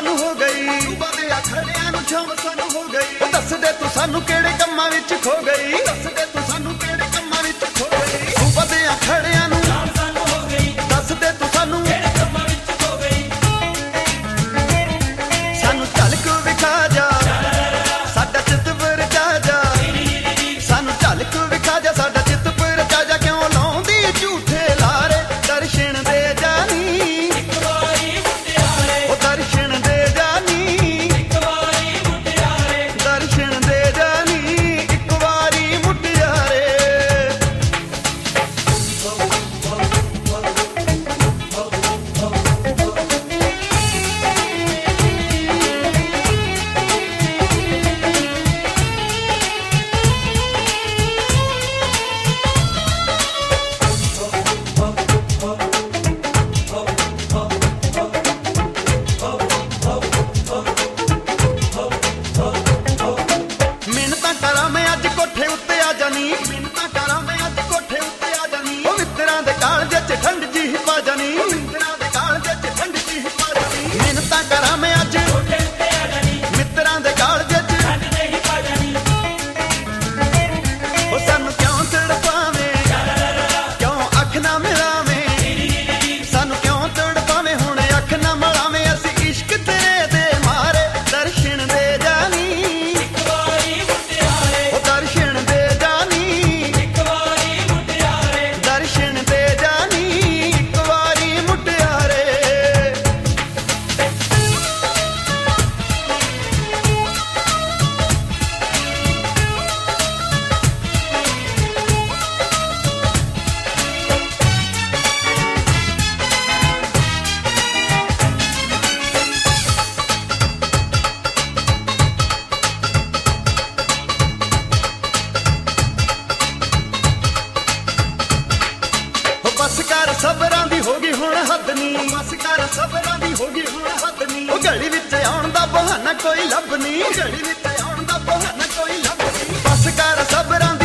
ਸਾਨੂੰ ਹੋ ਗਈ, ਸੂਬਾ ਦੇ ਅਖੜਿਆਂ ਨੂੰ ਛਾਂ ਸਾਨੂੰ ਹੋ ਗਈ। ਦੱਸ ਦੇ ਤੂੰ ਸਾਨੂੰ ਕਿਹੜੇ ਕੰਮਾਂ ਵਿੱਚ ਖੋ ਗਈ, ਦੱਸ ਦੇ ਤੂੰ ਸਾਨੂੰ ਕਿਹੜੇ ਕੰਮਾਂ ਵਿੱਚ ਖੋ ਗਈ। ਸੂਬਾ ਦੇ ਅਖੜਿਆਂ ਨੂੰ ਛਾਂ ਸਾਨੂੰ ਹੋ ਗਈ, ਦੱਸ ਦੇ ਤੂੰ ਸਾਨੂੰ ਕਿਹੜੇ ਕੰਮਾਂ ਵਿੱਚ ਖੋ ਗਈ। ਸਾਨੂੰ ਝਲਕ ਵਿਖਾ ਜਾ ਸਾਡਾ ਚਿੱਤ ਪਰਚਾ ਜਾ, ਸਾਨੂੰ ਝਲਕ ਵਿਖਾ ਜਾ ਸਾਡਾ ਚਿੱਤ ਪਰਚਾ ਜਾ। ਕਿਉਂ ਲਾਉਂਦੀ ਝੂਠੇ ਲਾਰੇ ਦਰਸ਼ਨ ਦੇ ਜਾਨੀ ਇੱਕ ਵਾਰੀ ਮੁਟਿਆਰੇ, ਉਹ ਦਰਸ਼ਨ ਦੇ ਜਾਨੀ ਇੱਕ ਵਾਰੀ ਮੁਟਿਆਰੇ, ਦਰਸ਼ਨ ਦੇ ਜਾਨੀ ਇੱਕ ਵਾਰੀ ਮੁਟਿਆਰੇ। ਮਿੰਨਤਾਂ ਕਰਾਂ ਮੈਂ ਅੱਜ ਕੋਠੇ ਉੱਤੇ ਆ ਜਾਨੀ, ਮਿੰਨਤਾਂ ਕਰਾਂ ਮੈਂ ਅੱਜ ਕੋਠੇ ਉੱਤੇ ਆ ਜਾਨੀ। ਉਹ ਮਿੱਤਰਾਂ ਦੇ ਕਾਲਜੇ 'ਚ ਠੰਡ ਜੀ ਪਾ ਜਾਨੀ, ਮਿੱਤਰਾਂ ਦੇ ਕਾਲਜੇ 'ਚ ਠੰਡ ਜੀ ਪਾ ਜਾਨੀ। ਮਿੰਨਤਾਂ ਕਰਾਂ ਮੈਂ ਅੱਜ ਕੋਠੇ ਉੱਤੇ ਆ ਜਾਨੀ, ਮਿੱਤਰਾਂ ਦੇ ਕਾਲਜੇ 'ਚ ਠੰਡ ਜੀ ਪਾ ਜਾਨੀ। ਉਹ ਸਾਨੂੰ ਕਿਉਂ ਤੜਪਾਵੇਂ, ਕਿਉਂ ਅੱਖ ਨਾ ਮਿਲਾਵੇਂ, ਸਾਨੂੰ ਕਿਉਂ ਤੜਪਾਵੇਂ ਹੁਣ ਅੱਖ ਨਾ ਮਿਲਾਵੇਂ। ਅਸੀਂ ਇਸ਼ਕ ਤੇਰੇ ਦੇ ਮਾਰੇ ਦਰਸ਼ਨ ਦੇ ਜਾਨੀ ਇੱਕ ਵਾਰੀ ਮੁਟਿਆਰੇ, ਉਹ ਦਰਸ਼ਨ ਦੇ ਜਾਨੀ ਇੱਕ ਵਾਰੀ ਮੁਟਿਆਰੇ, ਦਰਸ਼ਨ ਦੇ ਜਾਨੀ ਇੱਕ ਵਾਰੀ ਮੁਟਿਆਰੇ। ਬਸ ਕਰ ਸਬਰਾਂ ਦੀ ਹੋ ਗਈ ਹੁਣ ਹੱਦ ਨੀ, ਬਸ ਕਰ ਸਬਰਾਂ ਦੀ ਹੋ ਗਈ ਹੁਣ ਹੱਦ ਨੀ। ਉਹ ਗਲੀ ਵਿੱਚ ਆਉਣ ਦਾ ਬਹਾਨਾ ਕੋਈ ਲੱਭ ਨੀ, ਗਲੀ ਵਿੱਚ ਆਉਣ ਦਾ ਬਹਾਨਾ ਕੋਈ ਲੱਭ ਨੀ। ਬਸ ਕਰ ਸਬਰਾਂ